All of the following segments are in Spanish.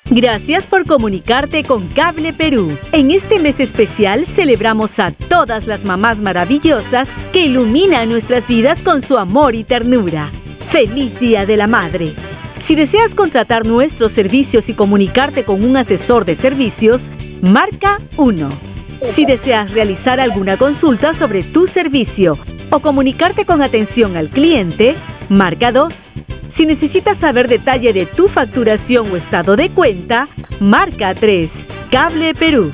Gracias por comunicarte con Cable Perú. En este mes especial celebramos a todas las mamás maravillosas que iluminan nuestras vidas con su amor y ternura. ¡Feliz Día de la Madre! Si deseas contratar nuestros servicios y comunicarte con un asesor de servicios, marca 1. Si deseas realizar alguna consulta sobre tu servicio o comunicarte con atención al cliente, marca 2. Si necesitas saber detalle de tu facturación o estado de cuenta, marca 3. Cable Perú.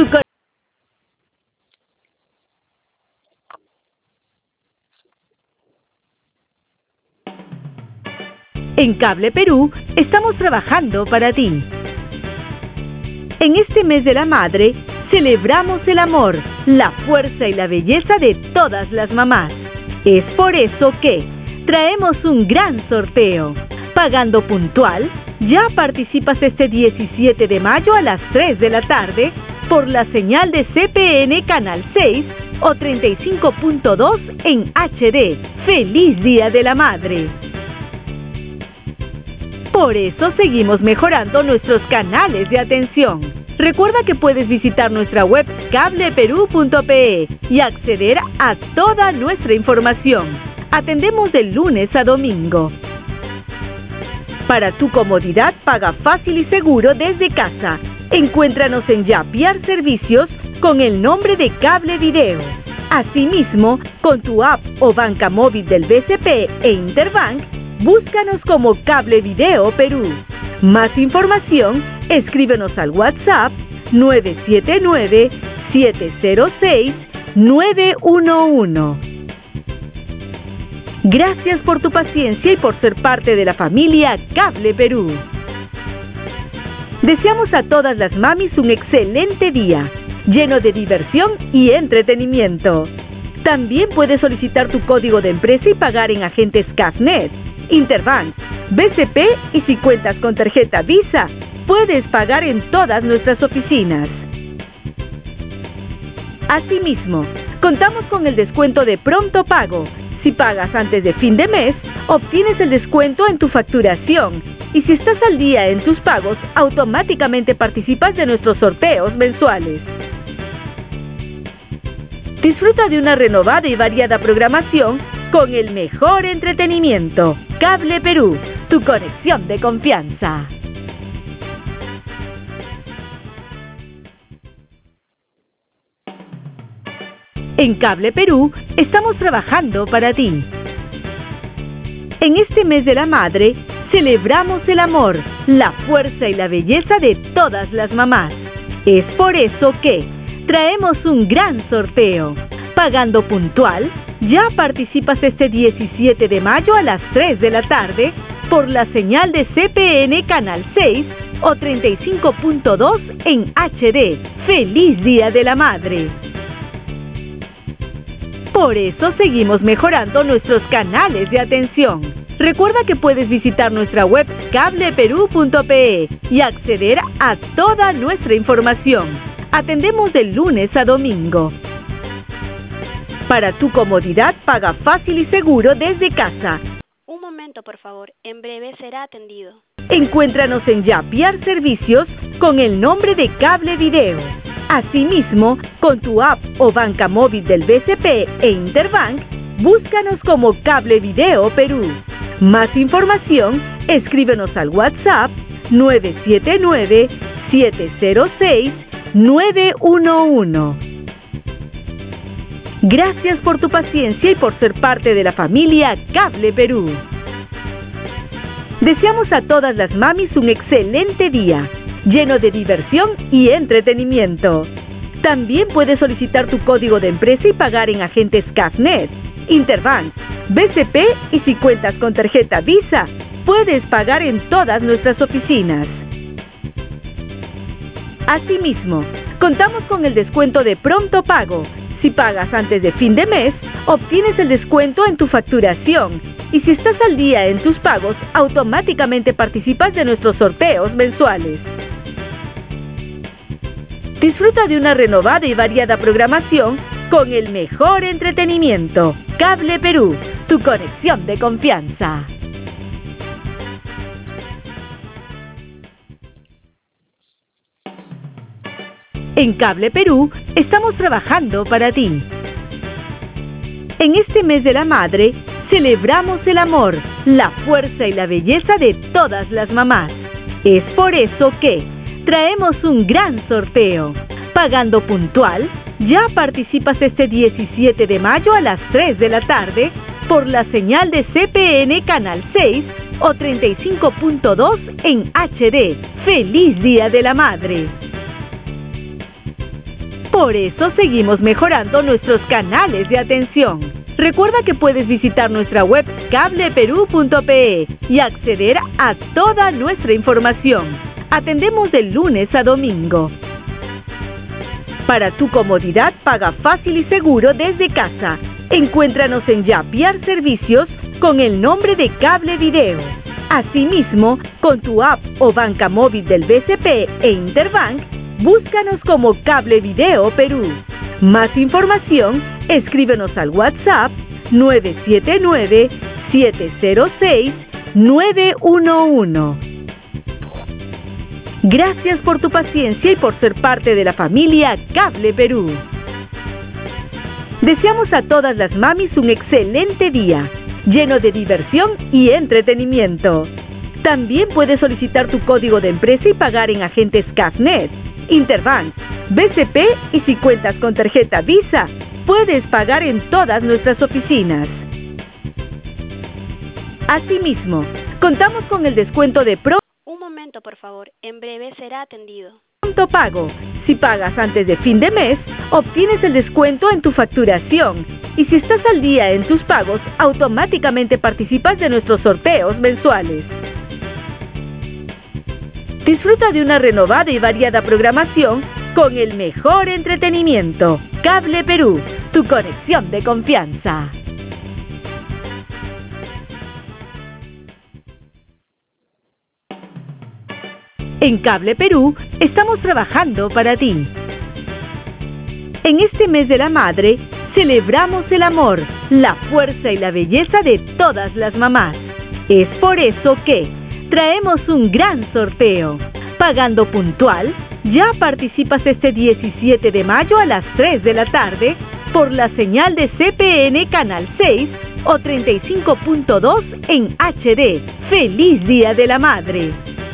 En Cable Perú estamos trabajando para ti. En este mes de la madre, celebramos el amor, la fuerza y la belleza de todas las mamás. Es por eso que traemos un gran sorteo. Pagando puntual, ya participas este 17 de mayo a las 3 de la tarde por la señal de CPN Canal 6 o 35.2 en HD. ¡Feliz Día de la Madre! Por eso seguimos mejorando nuestros canales de atención. Recuerda que puedes visitar nuestra web cableperú.pe y acceder a toda nuestra información. Atendemos de lunes a domingo. Para tu comodidad, paga fácil y seguro desde casa. Encuéntranos en Yapiar Servicios con el nombre de Cable Video. Asimismo, con tu app o banca móvil del BCP e Interbank, búscanos como Cable Video Perú. Más información, escríbenos al WhatsApp 979-706-911. Gracias por tu paciencia y por ser parte de la familia Cable Perú. Deseamos a todas las mamis un excelente día, lleno de diversión y entretenimiento. También puedes solicitar tu código de empresa y pagar en agentes CAFNet, Interbank, BCP y si cuentas con tarjeta Visa, puedes pagar en todas nuestras oficinas. Asimismo, contamos con el descuento de pronto pago. Si pagas antes de fin de mes, obtienes el descuento en tu facturación. Y si estás al día en tus pagos, automáticamente participas de nuestros sorteos mensuales. Disfruta de una renovada y variada programación con el mejor entretenimiento. Cable Perú, tu conexión de confianza. En Cable Perú estamos trabajando para ti. En este mes de la madre, celebramos el amor, la fuerza y la belleza de todas las mamás. Es por eso que traemos un gran sorteo. Pagando puntual, ya participas este 17 de mayo a las 3 de la tarde por la señal de CPN Canal 6 o 35.2 en HD. ¡Feliz Día de la Madre! Por eso seguimos mejorando nuestros canales de atención. Recuerda que puedes visitar nuestra web cableperú.pe y acceder a toda nuestra información. Atendemos de lunes a domingo. Para tu comodidad, paga fácil y seguro desde casa. Un momento, por favor. En breve será atendido. Encuéntranos en Yapiar Servicios con el nombre de Cable Video. Asimismo, con tu app o banca móvil del BCP e Interbank, búscanos como Cable Video Perú. Más información, escríbenos al WhatsApp 979-706-911. Gracias por tu paciencia y por ser parte de la familia Cable Perú. Deseamos a todas las mamis un excelente día, lleno de diversión y entretenimiento. También puedes solicitar tu código de empresa y pagar en agentes CAFNet, Interbank, BCP y si cuentas con tarjeta Visa, puedes pagar en todas nuestras oficinas. Asimismo, contamos con el descuento de pronto pago. Si pagas antes de fin de mes, obtienes el descuento en tu facturación. Y si estás al día en tus pagos, automáticamente participas de nuestros sorteos mensuales. Disfruta de una renovada y variada programación con el mejor entretenimiento. Cable Perú, tu conexión de confianza. En Cable Perú estamos trabajando para ti. En este mes de la madre, celebramos el amor, la fuerza y la belleza de todas las mamás. Es por eso que traemos un gran sorteo. Pagando puntual, ya participas este 17 de mayo a las 3 de la tarde por la señal de CPN Canal 6 o 35.2 en HD. ¡Feliz Día de la Madre! Por eso seguimos mejorando nuestros canales de atención. Recuerda que puedes visitar nuestra web cableperú.pe y acceder a toda nuestra información. Atendemos de lunes a domingo. Para tu comodidad, paga fácil y seguro desde casa. Encuéntranos en Yapiar Servicios con el nombre de Cable Video. Asimismo, con tu app o banca móvil del BCP e Interbank, búscanos como Cable Video Perú. Más información, escríbenos al WhatsApp 979-706-911. Gracias por tu paciencia y por ser parte de la familia Cable Perú. Deseamos a todas las mamis un excelente día, lleno de diversión y entretenimiento. También puedes solicitar tu código de empresa y pagar en agentes CAFNet, Interbank, BCP y si cuentas con tarjeta Visa, puedes pagar en todas nuestras oficinas. Asimismo, contamos con el descuento de Un momento, por favor. En breve será atendido. Pronto Pago. Si pagas antes de fin de mes, obtienes el descuento en tu facturación. Y si estás al día en tus pagos, automáticamente participas de nuestros sorteos mensuales. Disfruta de una renovada y variada programación con el mejor entretenimiento. Cable Perú, tu conexión de confianza. En Cable Perú estamos trabajando para ti. En este mes de la madre, celebramos el amor, la fuerza y la belleza de todas las mamás. Es por eso que traemos un gran sorteo. Pagando puntual, ya participas este 17 de mayo a las 3 de la tarde por la señal de CPN Canal 6 o 35.2 en HD. ¡Feliz Día de la Madre!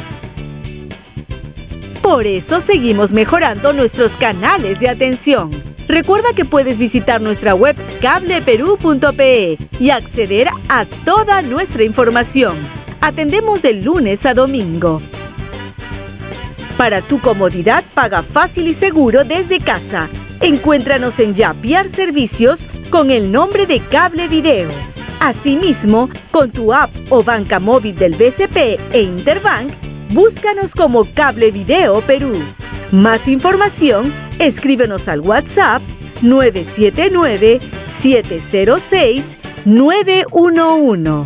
Por eso seguimos mejorando nuestros canales de atención. Recuerda que puedes visitar nuestra web cableperú.pe y acceder a toda nuestra información. Atendemos de lunes a domingo. Para tu comodidad, paga fácil y seguro desde casa. Encuéntranos en Yapiar Servicios con el nombre de Cable Video. Asimismo, con tu app o banca móvil del BCP e Interbank, búscanos como Cable Video Perú. Más información, escríbenos al WhatsApp 979-706-911.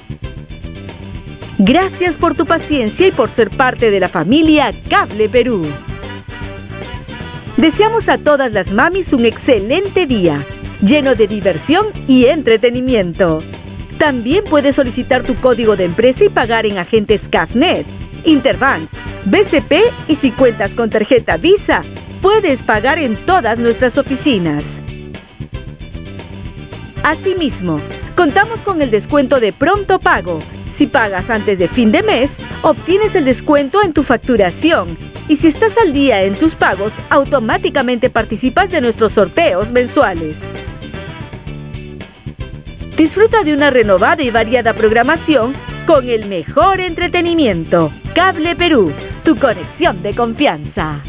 Gracias por tu paciencia y por ser parte de la familia Cable Perú. Deseamos a todas las mamis un excelente día, lleno de diversión y entretenimiento. También puedes solicitar tu código de empresa y pagar en agentes CAFNet, Interbank, BCP y si cuentas con tarjeta Visa, puedes pagar en todas nuestras oficinas. Asimismo, contamos con el descuento de Pronto Pago. Si pagas antes de fin de mes, obtienes el descuento en tu facturación. Y si estás al día en tus pagos, automáticamente participas de nuestros sorteos mensuales. Disfruta de una renovada y variada programación con el mejor entretenimiento. Cable Perú, tu conexión de confianza.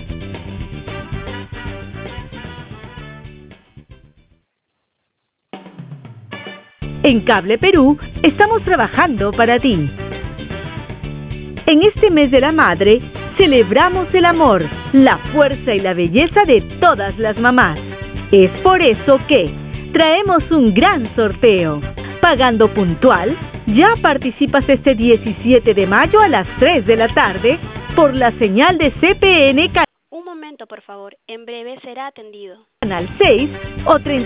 En Cable Perú estamos trabajando para ti. En este mes de la madre, celebramos el amor, la fuerza y la belleza de todas las mamás. Es por eso que traemos un gran sorteo. Pagando puntual, ya participas este 17 de mayo a las 3 de la tarde por la señal de CPN Un momento, por favor. En breve será atendido. Canal 6 o 30.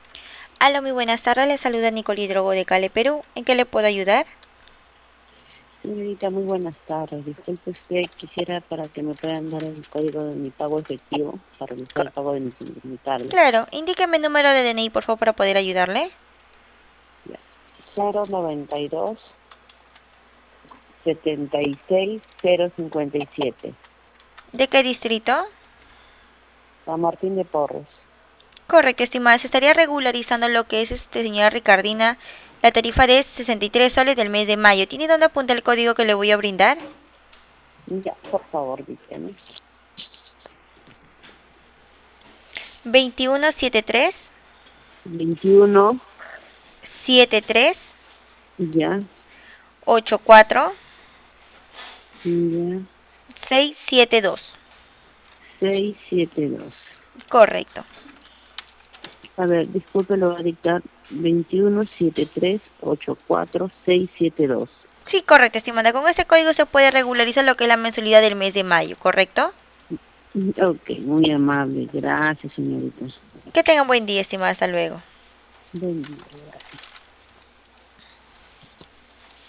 Aló, muy buenas tardes. Le saluda Nicole Hidrogo de Cable Perú. ¿En qué le puedo ayudar? Señorita, muy buenas tardes. Disculpe usted, quisiera para que me puedan dar el código de mi pago efectivo para realizar el Co- pago de mi cable. claro, indíqueme el número de DNI, por favor, para poder ayudarle. Ya. 092 76 057. ¿De qué distrito? San Martín de Porres. Correcto, estimada. Se estaría regularizando lo que es, señora Ricardina, la tarifa de 63 soles del mes de mayo. ¿Tiene dónde apunta el código que le voy a brindar? Ya, por favor, dígame. 2173 21, 73 ya, 84 ya, 672. 672. Correcto. A ver, disculpe, lo voy a dictar. 217384 672. Sí, correcto, estimada. Con este código se puede regularizar lo que es la mensualidad del mes de mayo, ¿correcto? Ok, muy amable. Gracias, señorita. Que tengan buen día, estimada. Hasta luego. Buen día, gracias.